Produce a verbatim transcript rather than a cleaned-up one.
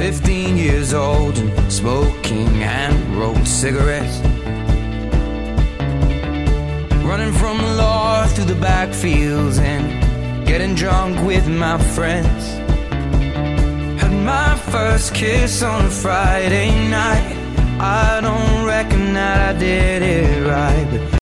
fifteen years old and smoking hand-rolled cigarettes, running from the law through the backfields and getting drunk with my friends. Had my first kiss on a Friday night. I don't reckon that I did it right, but